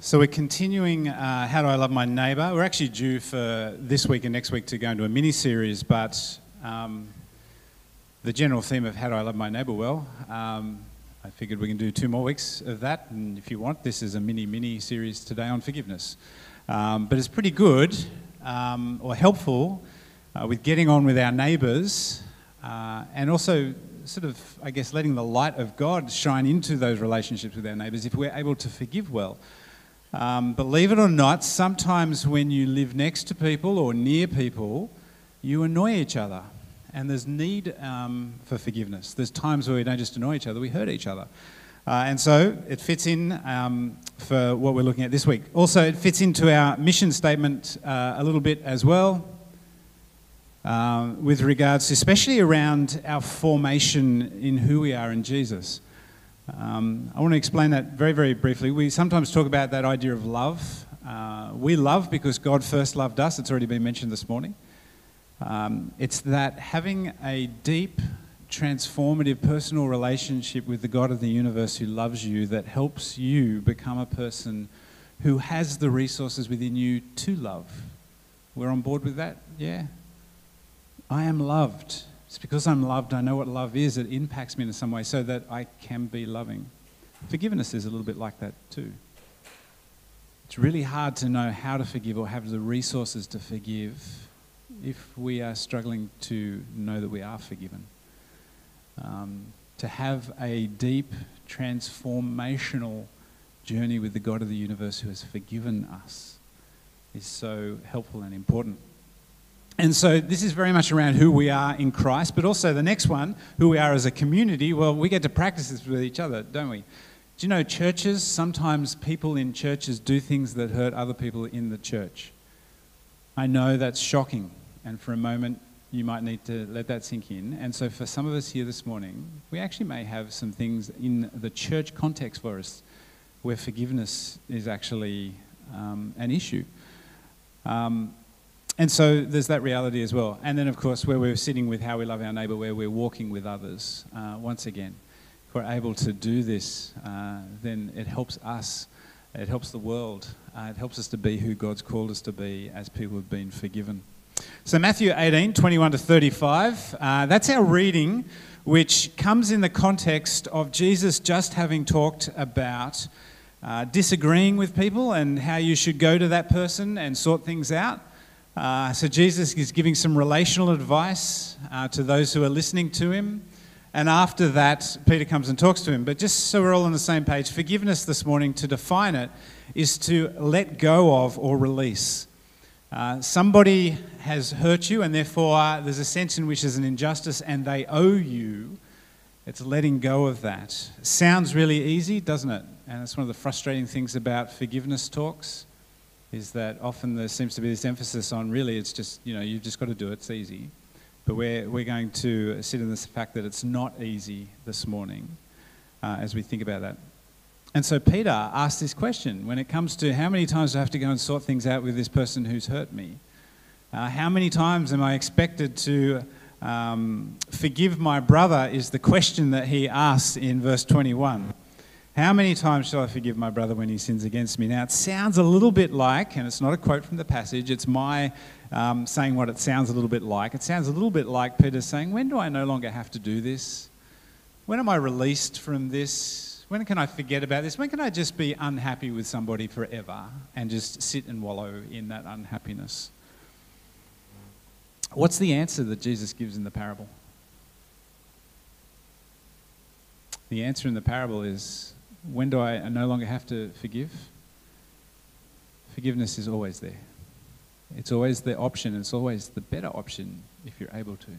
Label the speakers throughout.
Speaker 1: So we're continuing How Do I Love My Neighbour? We're actually due for this week and next week to go into a mini-series, but the general theme of How Do I Love My Neighbour well, I figured we can do 2 more weeks of that, and if you want, this is a mini-series today on forgiveness. But it's pretty good or helpful with getting on with our neighbours and also sort of, I guess, letting the light of God shine into those relationships with our neighbours if we're able to forgive well. Believe it or not, sometimes when you live next to people or near people, you annoy each other. And there's need for forgiveness. There's times where we don't just annoy each other, we hurt each other. And so it fits in for what we're looking at this week. Also, it fits into our mission statement a little bit as well, with regards to, especially around our formation in who we are in Jesus. I want to explain that very, very briefly. We sometimes talk about that idea of love. We love because God first loved us. It's already been mentioned this morning. It's that having a deep, transformative, personal relationship with the God of the universe who loves you that helps you become a person who has the resources within you to love. We're on board with that? Yeah? I am loved. It's because I'm loved, I know what love is. It impacts me in some way so that I can be loving. Forgiveness is a little bit like that too. It's really hard to know how to forgive or have the resources to forgive if we are struggling to know that we are forgiven. To have a deep, transformational journey with the God of the universe who has forgiven us is so helpful and important. And so this is very much around who we are in Christ, but also the next one, who we are as a community. Well, we get to practice this with each other, don't we? Do you know churches, sometimes people in churches do things that hurt other people in the church? I know that's shocking, and for a moment you might need to let that sink in. And so for some of us here this morning, we actually may have some things in the church context for us where forgiveness is actually an issue. And so there's that reality as well. And then, of course, where we're sitting with how we love our neighbour, where we're walking with others. Once again, if we're able to do this, then it helps us, it helps the world, it helps us to be who God's called us to be as people who've been forgiven. So Matthew 18, 21 to 35, that's our reading, which comes in the context of Jesus just having talked about disagreeing with people and how you should go to that person and sort things out. So Jesus is giving some relational advice to those who are listening to him. And after that, Peter comes and talks to him. But just so we're all on the same page, forgiveness this morning, to define it, is to let go of or release. Somebody has hurt you, and therefore there's a sense in which there's an injustice and they owe you. It's letting go of that. Sounds really easy, doesn't it? And it's one of the frustrating things about forgiveness talks, is that often there seems to be this emphasis on really it's just, you've just got to do it, it's easy. But we're going to sit in this fact that it's not easy this morning as we think about that. And so Peter asked this question when it comes to how many times do I have to go and sort things out with this person who's hurt me? How many times am I expected to forgive my brother is the question that he asks in verse 21. How many times shall I forgive my brother when he sins against me? Now, it sounds a little bit like, and it's not a quote from the passage, it's my saying what it sounds a little bit like. It sounds a little bit like Peter saying, when do I no longer have to do this? When am I released from this? When can I forget about this? When can I just be unhappy with somebody forever and just sit and wallow in that unhappiness? What's the answer that Jesus gives in the parable? The answer in the parable is, when do I no longer have to forgive? Forgiveness is always there. It's always the option. It's always the better option if you're able to.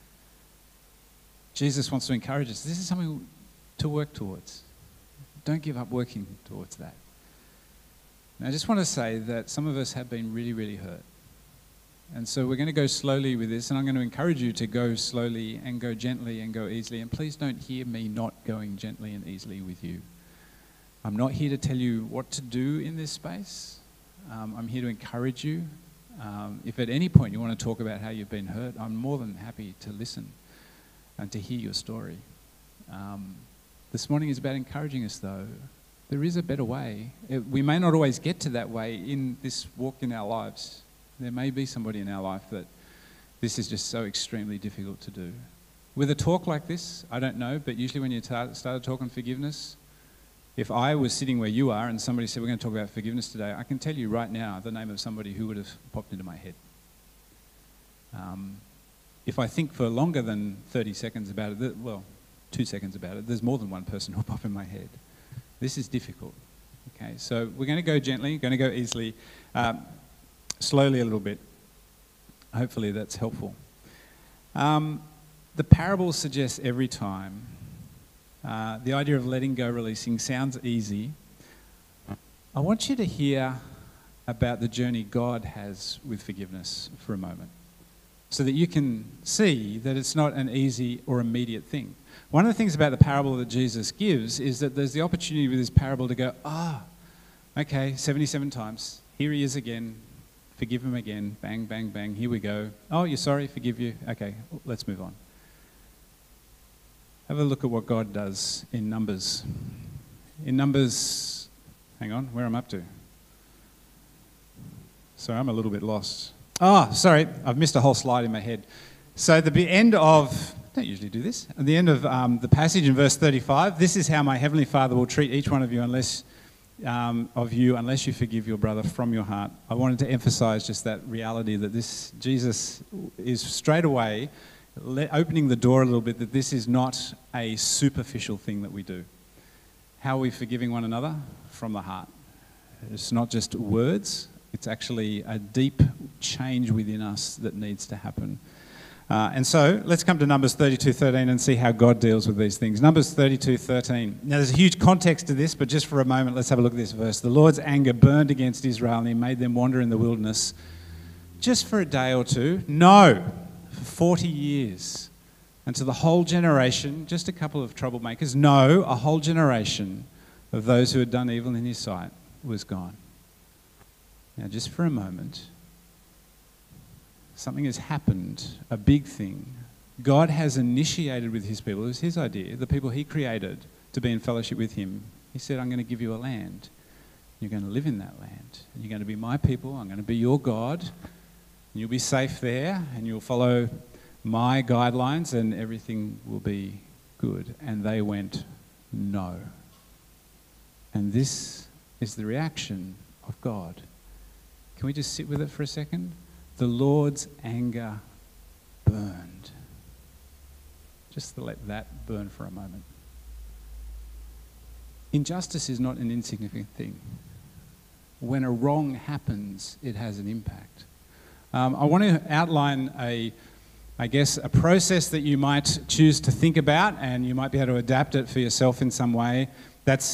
Speaker 1: Jesus wants to encourage us. This is something to work towards. Don't give up working towards that. Now, I just want to say that some of us have been really, really hurt. And so we're going to go slowly with this, and I'm going to encourage you to go slowly and go gently and go easily. And please don't hear me not going gently and easily with you. I'm not here to tell you what to do in this space. I'm here to encourage you. If at any point you want to talk about how you've been hurt, I'm more than happy to listen and to hear your story. This morning is about encouraging us, though, there is a better way. We may not always get to that way in this walk in our lives. There may be somebody in our life that this is just so extremely difficult to do. With a talk like this, I don't know, but usually when you started talking forgiveness, if I was sitting where you are and somebody said, we're going to talk about forgiveness today, I can tell you right now the name of somebody who would have popped into my head. If I think for longer than 30 seconds about it, 2 seconds about it, there's more than one person who'll pop in my head. This is difficult. Okay, so we're going to go gently, going to go easily, slowly a little bit. Hopefully that's helpful. The parable suggests every time the idea of letting go, releasing sounds easy. I want you to hear about the journey God has with forgiveness for a moment, so that you can see that it's not an easy or immediate thing. One of the things about the parable that Jesus gives is that there's the opportunity with this parable to go, okay, 77 times, here he is again, forgive him again, bang, bang, bang, here we go. Oh, you're sorry, forgive you. Okay, let's move on. Have a look at what God does in Numbers. In Numbers, hang on, where I'm up to. Sorry, I'm a little bit lost. Sorry, I've missed a whole slide in my head. So at the end of, don't usually do this, at the end of the passage in verse 35, this is how my heavenly Father will treat each one of you unless you forgive your brother from your heart. I wanted to emphasize just that reality that this Jesus is straight away opening the door a little bit, that this is not a superficial thing that we do. How are we forgiving one another? From the heart. It's not just words, it's actually a deep change within us that needs to happen. And so let's come to Numbers 32:13 and see how God deals with these things. Numbers 32:13. Now there's a huge context to this, but just for a moment, let's have a look at this verse. The Lord's anger burned against Israel and he made them wander in the wilderness just for a day or two. No, for 40 years. And to the whole generation, just a couple of troublemakers, no, a whole generation of those who had done evil in his sight was gone. Now just for a moment, something has happened, a big thing. God has initiated with his people, it was his idea, the people he created to be in fellowship with him. He said, I'm going to give you a land. You're going to live in that land. You're going to be my people. I'm going to be your God. And you'll be safe there and you'll follow my guidelines and everything will be good. And they went, no. And this is the reaction of God. Can we just sit with it for a second? The Lord's anger burned. Just to let that burn for a moment. Injustice is not an insignificant thing. When a wrong happens, it has an impact. I want to outline a process that you might choose to think about, and you might be able to adapt it for yourself in some way. That's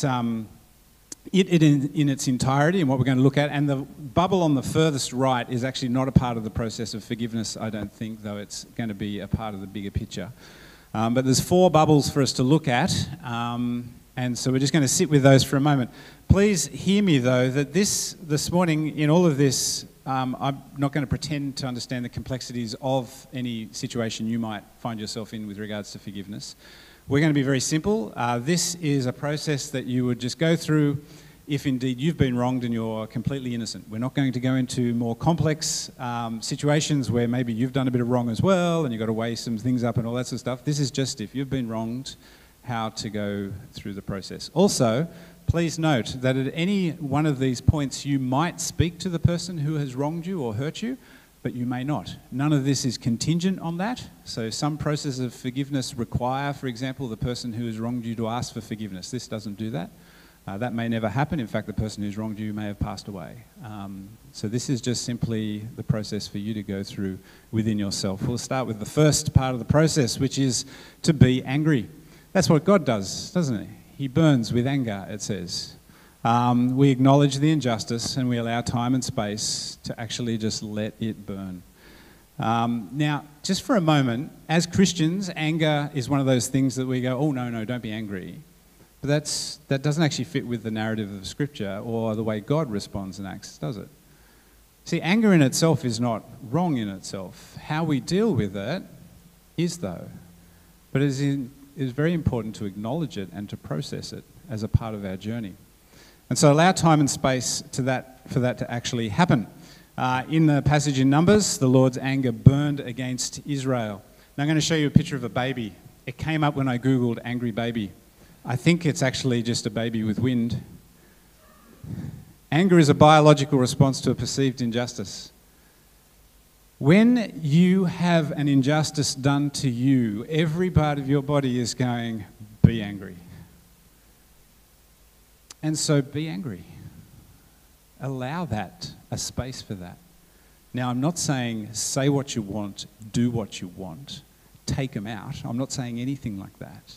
Speaker 1: it in its entirety and what we're going to look at. And the bubble on the furthest right is actually not a part of the process of forgiveness, I don't think, though it's going to be a part of the bigger picture. But there's 4 bubbles for us to look at, and so we're just going to sit with those for a moment. Please hear me, though, that this morning, in all of this, I'm not going to pretend to understand the complexities of any situation you might find yourself in with regards to forgiveness. We're going to be very simple. This is a process that you would just go through if indeed you've been wronged and you're completely innocent. We're not going to go into more complex situations where maybe you've done a bit of wrong as well and you've got to weigh some things up and all that sort of stuff. This is just if you've been wronged, how to go through the process. Also, please note that at any one of these points you might speak to the person who has wronged you or hurt you, but you may not. None of this is contingent on that. So some processes of forgiveness require, for example, the person who has wronged you to ask for forgiveness. This doesn't do that. That may never happen. In fact, the person who's wronged you may have passed away. So this is just simply the process for you to go through within yourself. We'll start with the first part of the process, which is to be angry. That's what God does, doesn't he? He burns with anger, it says. We acknowledge the injustice and we allow time and space to actually just let it burn. Now, just for a moment, as Christians, anger is one of those things that we go, oh, no, don't be angry. But that doesn't actually fit with the narrative of Scripture or the way God responds and acts, does it? See, anger in itself is not wrong in itself. How we deal with it is, though. But it is very important to acknowledge it and to process it as a part of our journey. And so allow time and space for that to actually happen. In the passage in Numbers, the Lord's anger burned against Israel. Now I'm going to show you a picture of a baby. It came up when I Googled angry baby. I think it's actually just a baby with wind. Anger is a biological response to a perceived injustice. When you have an injustice done to you, every part of your body is going, be angry. And so be angry. Allow that, a space for that. Now, I'm not saying say what you want, do what you want, take them out. I'm not saying anything like that.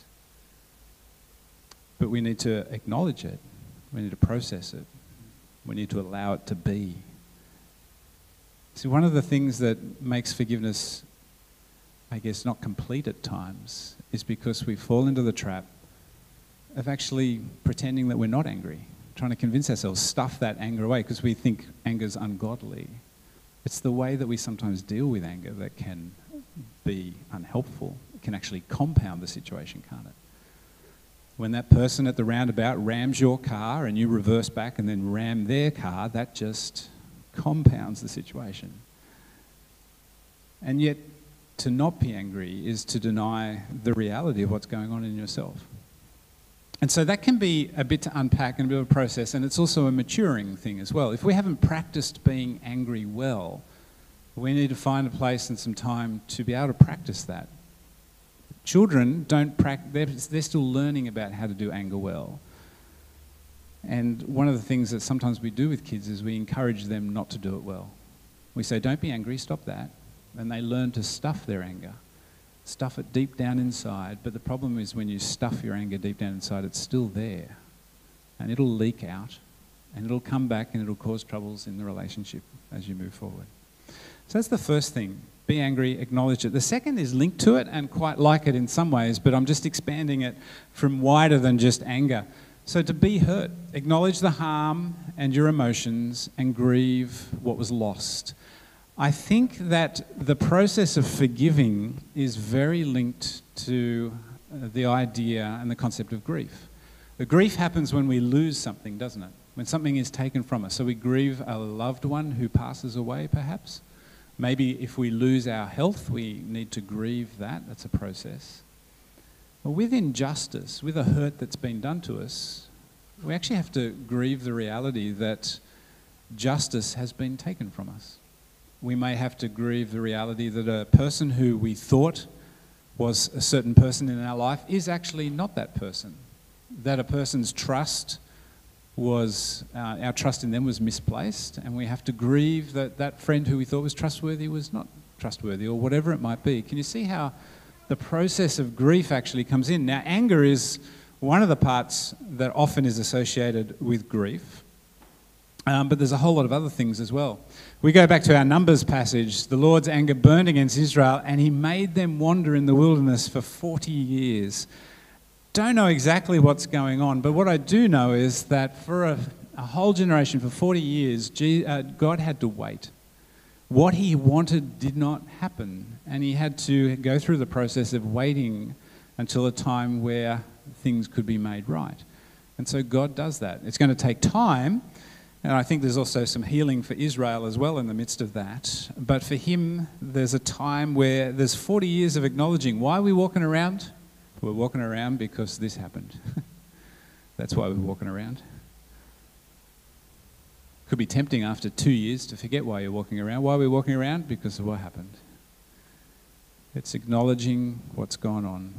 Speaker 1: But we need to acknowledge it. We need to process it. We need to allow it to be. See, one of the things that makes forgiveness, I guess, not complete at times is because we fall into the trap of actually pretending that we're not angry, trying to convince ourselves, stuff that anger away because we think anger's ungodly. It's the way that we sometimes deal with anger that can be unhelpful. It can actually compound the situation, can't it? When that person at the roundabout rams your car and you reverse back and then ram their car, that just compounds the situation. And yet, to not be angry is to deny the reality of what's going on in yourself. And so that can be a bit to unpack and a bit of a process, and it's also a maturing thing as well. If we haven't practiced being angry well, we need to find a place and some time to be able to practice that. Children don't practice, they're still learning about how to do anger well. And one of the things that sometimes we do with kids is we encourage them not to do it well. We say, don't be angry, stop that. And they learn to stuff their anger. Stuff it deep down inside, but the problem is when you stuff your anger deep down inside, it's still there. And it'll leak out, and it'll come back, and it'll cause troubles in the relationship as you move forward. So that's the first thing. Be angry, acknowledge it. The second is linked to it and quite like it in some ways, but I'm just expanding it from wider than just anger. So to be hurt, acknowledge the harm and your emotions and grieve what was lost. I think that the process of forgiving is very linked to the idea and the concept of grief. The grief happens when we lose something, doesn't it? When something is taken from us. So we grieve a loved one who passes away, perhaps. Maybe if we lose our health, we need to grieve that. That's a process. But with injustice, with a hurt that's been done to us, we actually have to grieve the reality that justice has been taken from us. We may have to grieve the reality that a person who we thought was a certain person in our life is actually not that person. That a person's trust was, our trust in them was misplaced, and we have to grieve that that friend who we thought was trustworthy was not trustworthy, or whatever it might be. Can you see how the process of grief actually comes in? Now, anger is one of the parts that often is associated with grief. But there's a whole lot of other things as well. We go back to our Numbers passage. The Lord's anger burned against Israel, and he made them wander in the wilderness for 40 years. Don't know exactly what's going on, but what I do know is that for a whole generation, for 40 years, God had to wait. What he wanted did not happen, and he had to go through the process of waiting until a time where things could be made right. And so God does that. It's going to take time. And I think there's also some healing for Israel as well in the midst of that. But for him, there's a time where there's 40 years of acknowledging. Why are we walking around? We're walking around because this happened. That's why we're walking around. Could be tempting after 2 years to forget why you're walking around. Why are we walking around? Because of what happened. It's acknowledging what's gone on.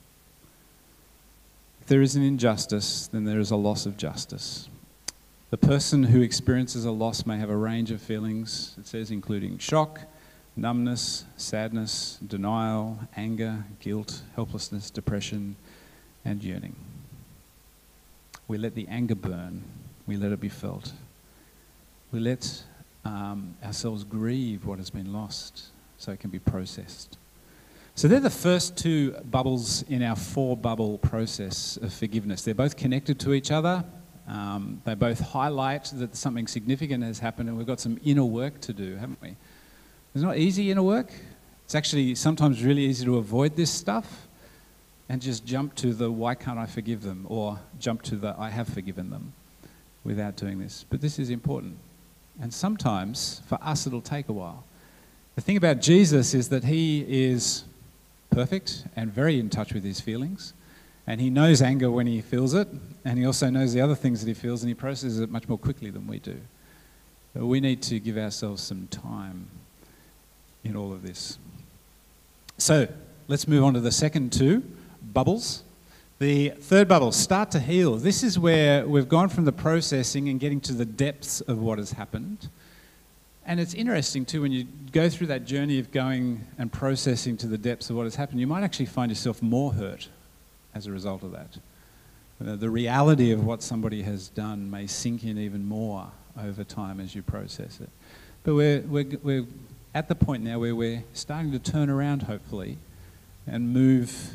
Speaker 1: If there is an injustice, then there is a loss of justice. The person who experiences a loss may have a range of feelings, it says, including shock, numbness, sadness, denial, anger, guilt, helplessness, depression, and yearning. We let the anger burn. We let it be felt. We let ourselves grieve what has been lost so it can be processed. So they're the first two bubbles in our four-bubble process of forgiveness. They're both connected to each other. They both highlight that something significant has happened, and we've got some inner work to do, haven't we? It's not easy inner work. It's actually sometimes really easy to avoid this stuff and just jump to the why can't I forgive them, or jump to the I have forgiven them. without doing this. But this is important. And sometimes, for us, it'll take a while. The thing about Jesus is that he is perfect and very in touch with his feelings. And he knows anger when he feels it. And he also knows the other things that he feels, and he processes it much more quickly than we do. But we need to give ourselves some time in all of this. So, let's move on to the second two bubbles. The third bubble, start to heal. This is where we've gone from the processing and getting to the depths of what has happened. And it's interesting too, when you go through that journey of going and processing to the depths of what has happened, you might actually find yourself more hurt as a result of that. The reality of what somebody has done may sink in even more over time as you process it. But we're at the point now where we're starting to turn around, hopefully, and move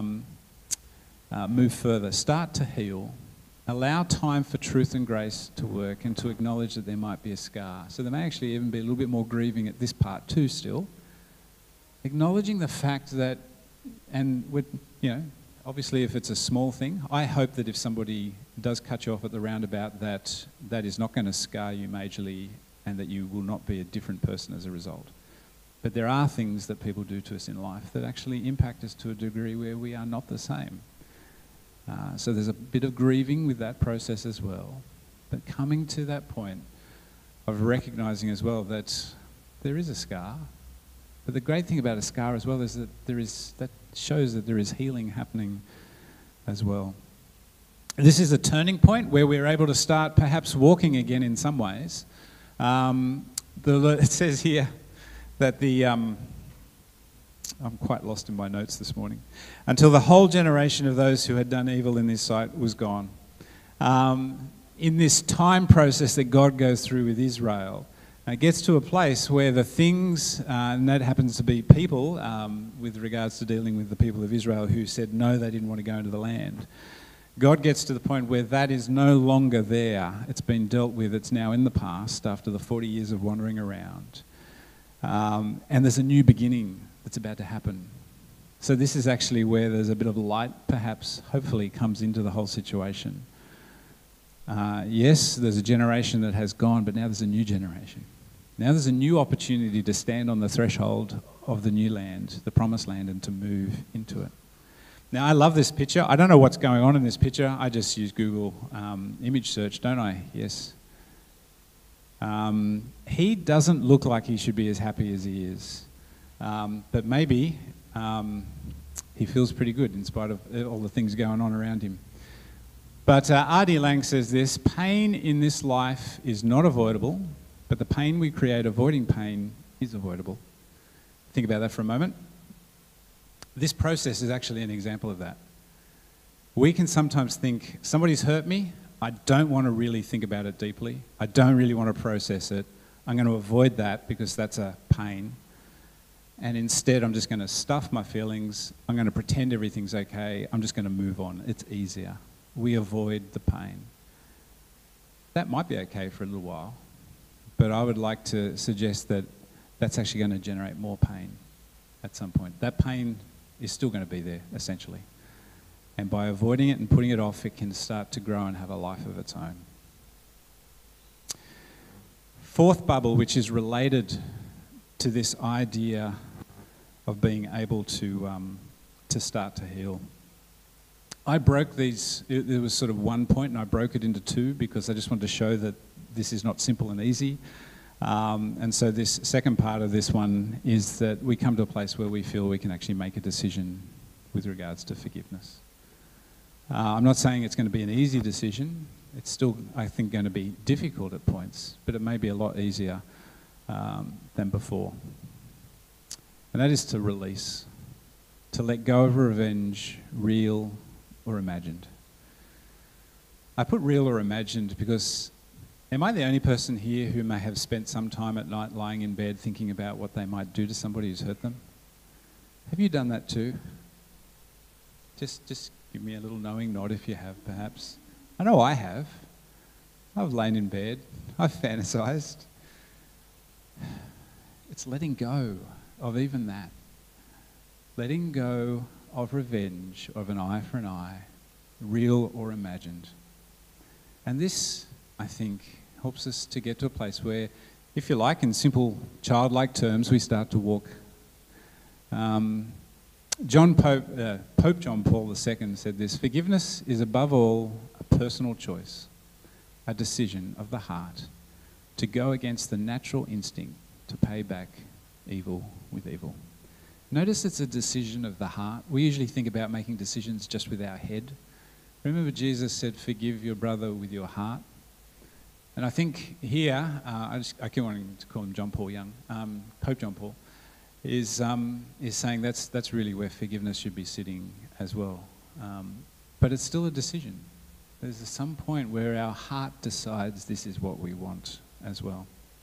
Speaker 1: further. Start to heal. Allow time for truth and grace to work, and to acknowledge that there might be a scar. So there may actually even be a little bit more grieving at this part too still. Acknowledging the fact that, and with, obviously if it's a small thing, I hope that if somebody does cut you off at the roundabout, that is not going to scar you majorly, and that you will not be a different person as a result. But there are things that people do to us in life that actually impact us to a degree where we are not the same. So there's a bit of grieving with that process as well. But coming to that point of recognizing as well that there is a scar. But the great thing about a scar as well is that that shows that there is healing happening as well. This is a turning point where we're able to start perhaps walking again in some ways. It says here that I'm quite lost in my notes this morning. Until the whole generation of those who had done evil in his sight was gone. In this time process that God goes through with Israel, it gets to a place where the things, and that happens to be people, with regards to dealing with the people of Israel who said no, they didn't want to go into the land. God gets to the point where that is no longer there. It's been dealt with. It's now in the past after the 40 years of wandering around. And there's a new beginning that's about to happen. So this is actually where there's a bit of light, perhaps, hopefully, comes into the whole situation. Yes, there's a generation that has gone, but now there's a new generation. Now there's a new opportunity to stand on the threshold of the new land, the promised land, and to move into it. Now, I love this picture. I don't know what's going on in this picture. I just use Google image search, don't I? Yes. He doesn't look like he should be as happy as he is. But maybe he feels pretty good in spite of all the things going on around him. But R.D. Laing says this: pain in this life is not avoidable, but the pain we create avoiding pain is avoidable. Think about that for a moment. This process is actually an example of that. We can sometimes think, somebody's hurt me, I don't want to really think about it deeply. I don't really want to process it. I'm going to avoid that because that's a pain. And instead, I'm just going to stuff my feelings. I'm going to pretend everything's okay. I'm just going to move on. It's easier. We avoid the pain. That might be okay for a little while, but I would like to suggest that that's actually going to generate more pain at some point. That pain is still going to be there, essentially. And by avoiding it and putting it off, it can start to grow and have a life of its own. Fourth bubble, which is related to this idea of being able to start to heal. I broke these, there was sort of one point and I broke it into two because I just wanted to show that this is not simple and easy. And so this second part of this one is that we come to a place where we feel we can actually make a decision with regards to forgiveness. I'm not saying it's going to be an easy decision. It's still, I think, going to be difficult at points, but it may be a lot easier than before. And that is to release, to let go of revenge, real or imagined. I put real or imagined because am I the only person here who may have spent some time at night lying in bed thinking about what they might do to somebody who's hurt them? Have you done that too? Just give me a little knowing nod if you have, perhaps. I know I have. I've lain in bed. I've fantasized. It's letting go of even that. Letting go of revenge, of an eye for an eye, real or imagined. And this I think, helps us to get to a place where, if you like, in simple childlike terms, we start to walk. Pope John Paul II said this: forgiveness is above all a personal choice, a decision of the heart to go against the natural instinct to pay back evil with evil. Notice it's a decision of the heart. We usually think about making decisions just with our head. Remember, Jesus said, forgive your brother with your heart. And I think here, I keep wanting to call him John Paul Young, Pope John Paul, is saying that's really where forgiveness should be sitting as well. But it's still a decision. There's some point where our heart decides this is what we want as well.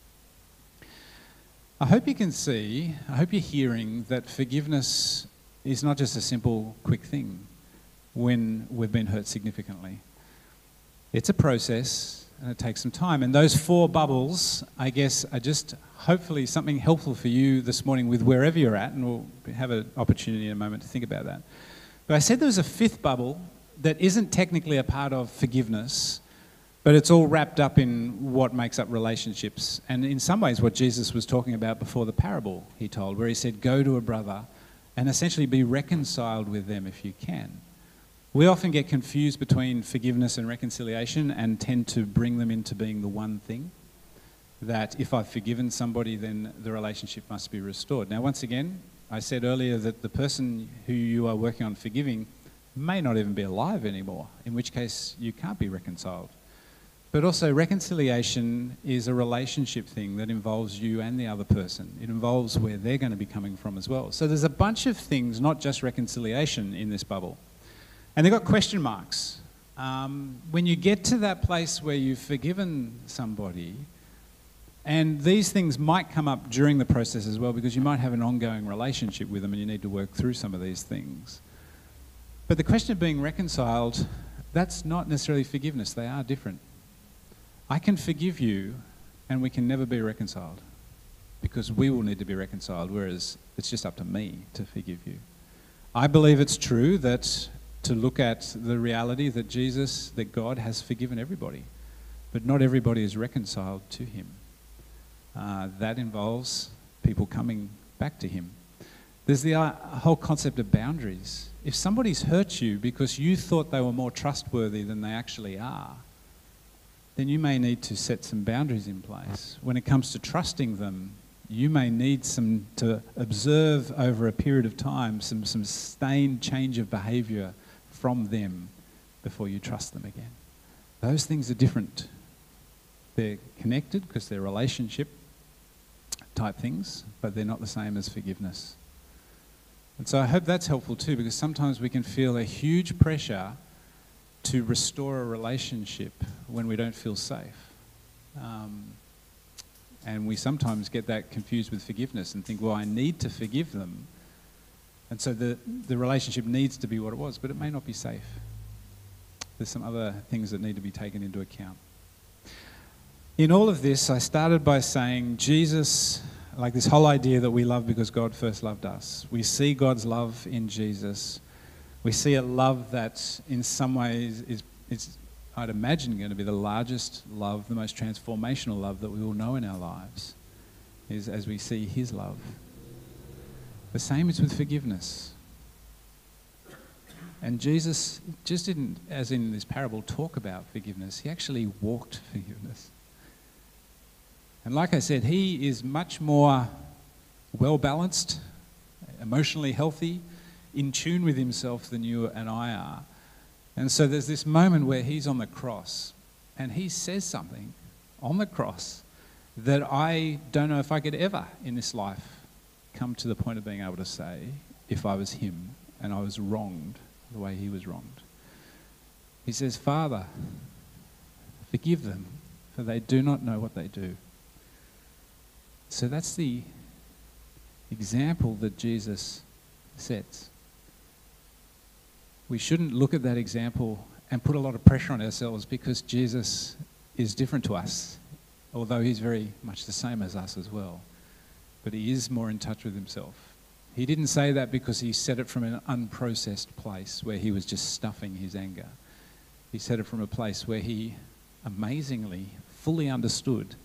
Speaker 1: I hope you can see, I hope you're hearing that forgiveness is not just a simple, quick thing when we've been hurt significantly. It's a process and it takes some time. And those 4 bubbles, I guess, are just hopefully something helpful for you this morning with wherever you're at, and we'll have an opportunity in a moment to think about that. But I said there was a 5th bubble that isn't technically a part of forgiveness, but it's all wrapped up in what makes up relationships. And in some ways what Jesus was talking about before the parable he told, where he said, go to a brother and essentially be reconciled with them if you can. We often get confused between forgiveness and reconciliation and tend to bring them into being the one thing. That if I've forgiven somebody, then the relationship must be restored. Now, once again, I said earlier that the person who you are working on forgiving may not even be alive anymore, in which case you can't be reconciled. But also, reconciliation is a relationship thing that involves you and the other person. It involves where they're going to be coming from as well. So there's a bunch of things, not just reconciliation, in this bubble. And they've got question marks. When you get to that place where you've forgiven somebody, and these things might come up during the process as well, because you might have an ongoing relationship with them and you need to work through some of these things. But the question of being reconciled, that's not necessarily forgiveness. They are different. I can forgive you and we can never be reconciled because we will need to be reconciled, whereas it's just up to me to forgive you. I believe it's true that to look at the reality that that God has forgiven everybody, but not everybody is reconciled to him. That involves people coming back to him. There's the whole concept of boundaries. If somebody's hurt you because you thought they were more trustworthy than they actually are, then you may need to set some boundaries in place. When it comes to trusting them, you may need to observe over a period of time some sustained change of behaviour from them before you trust them again. Those things are different. They're connected because they're relationship type things, but they're not the same as forgiveness. And so I hope that's helpful too, because sometimes we can feel a huge pressure to restore a relationship when we don't feel safe. And we sometimes get that confused with forgiveness and think, well, I need to forgive them. And so the relationship needs to be what it was, but it may not be safe. There's some other things that need to be taken into account. In all of this, I started by saying Jesus, like this whole idea that we love because God first loved us. We see God's love in Jesus. We see a love that in some ways is, I'd imagine, going to be the largest love, the most transformational love that we will know in our lives, is as we see his love. The same is with forgiveness. And Jesus just didn't, as in this parable, talk about forgiveness. He actually walked forgiveness. And like I said, he is much more well-balanced, emotionally healthy, in tune with himself than you and I are. And so there's this moment where he's on the cross and he says something on the cross that I don't know if I could ever in this life come to the point of being able to say if I was him and I was wronged the way he was wronged. He says, Father, forgive them, for they do not know what they do. So that's the example that Jesus sets. We shouldn't look at that example and put a lot of pressure on ourselves because Jesus is different to us, although he's very much the same as us as well. But he is more in touch with himself. He didn't say that because he said it from an unprocessed place where he was just stuffing his anger. He said it from a place where he amazingly fully understood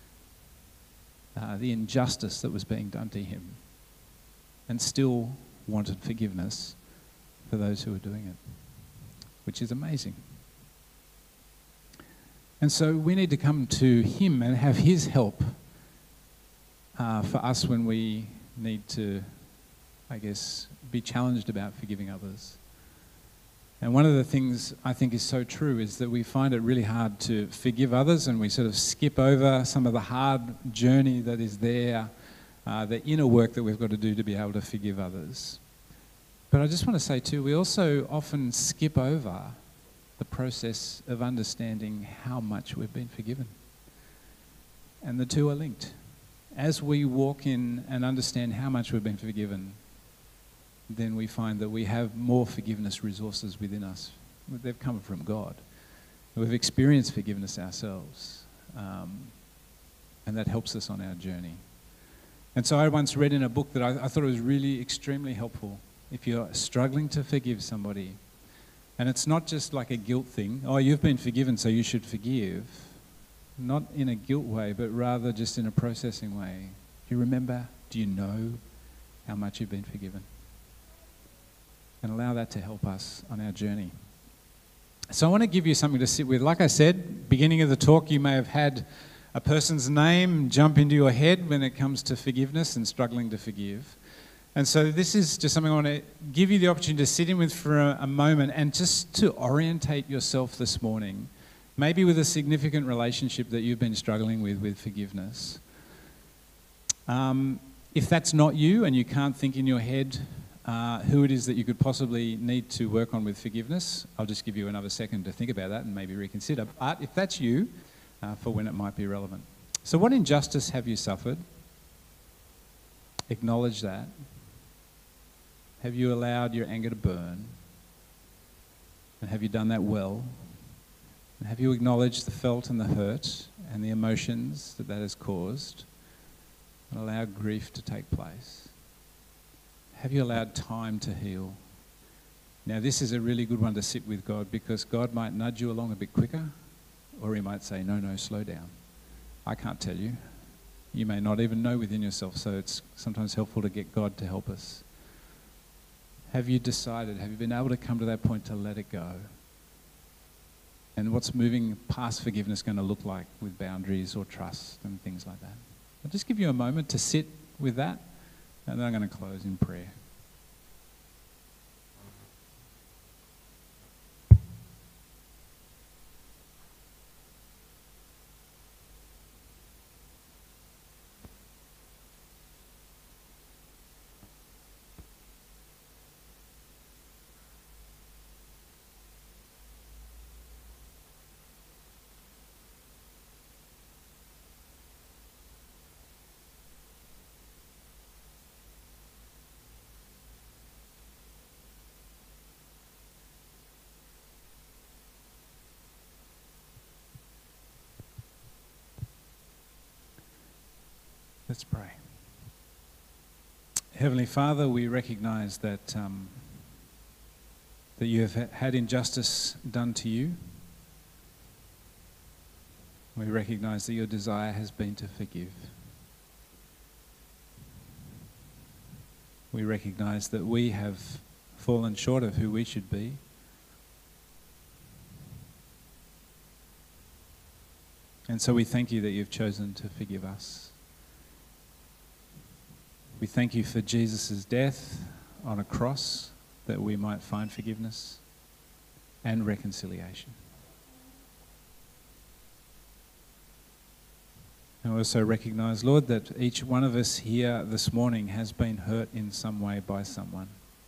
Speaker 1: the injustice that was being done to him and still wanted forgiveness for those who were doing it, which is amazing. And so we need to come to him and have his help for us when we need to, I guess, be challenged about forgiving others. And one of the things I think is so true is that we find it really hard to forgive others, and we sort of skip over some of the hard journey that is there, the inner work that we've got to do to be able to forgive others. But I just want to say too, we also often skip over the process of understanding how much we've been forgiven. And the two are linked. As we walk in and understand how much we've been forgiven, then we find that we have more forgiveness resources within us. They've come from God. We've experienced forgiveness ourselves. And that helps us on our journey. And so I once read in a book that I thought it was really extremely helpful. If you're struggling to forgive somebody, and it's not just like a guilt thing, oh, you've been forgiven, so you should forgive. Not in a guilt way, but rather just in a processing way. Do you remember? Do you know how much you've been forgiven? And allow that to help us on our journey. So I want to give you something to sit with. Like I said, beginning of the talk, you may have had a person's name jump into your head when it comes to forgiveness and struggling to forgive. And so this is just something I want to give you the opportunity to sit in with for a moment and just to orientate yourself this morning, maybe with a significant relationship that you've been struggling with forgiveness. If that's not you and you can't think in your head who it is that you could possibly need to work on with forgiveness, I'll just give you another second to think about that and maybe reconsider. But if that's you, for when it might be relevant. So what injustice have you suffered? Acknowledge that. Have you allowed your anger to burn? And have you done that well? And have you acknowledged the felt and the hurt and the emotions that has caused? And allowed grief to take place? Have you allowed time to heal? Now this is a really good one to sit with God, because God might nudge you along a bit quicker, or he might say, no, slow down. I can't tell you. You may not even know within yourself, so it's sometimes helpful to get God to help us. Have you decided, have you been able to come to that point to let it go? And what's moving past forgiveness going to look like with boundaries or trust and things like that? I'll just give you a moment to sit with that, and then I'm going to close in prayer. Let's pray. Heavenly Father, we recognize that that you have had injustice done to you. We recognize that your desire has been to forgive. We recognize that we have fallen short of who we should be. And so we thank you that you've chosen to forgive us. We thank you for Jesus' death on a cross, that we might find forgiveness and reconciliation. And we also recognize, Lord, that each one of us here this morning has been hurt in some way by someone.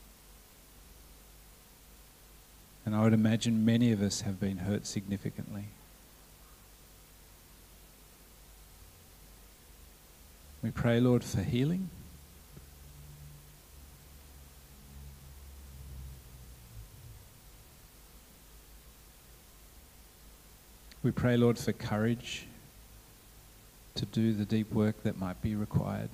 Speaker 1: And I would imagine many of us have been hurt significantly. We pray, Lord, for healing. We pray, Lord, for courage to do the deep work that might be required.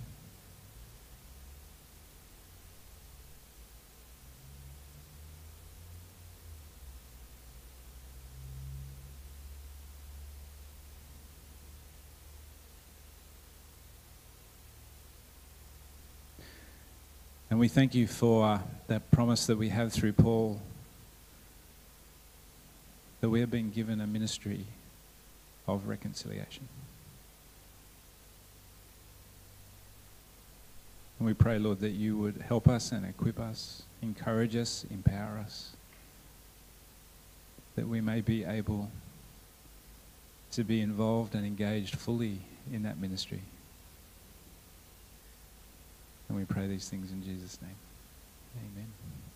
Speaker 1: And we thank you for that promise that we have through Paul, that we have been given a ministry of reconciliation. And we pray, Lord, that you would help us and equip us, encourage us, empower us, that we may be able to be involved and engaged fully in that ministry. And we pray these things in Jesus' name. Amen.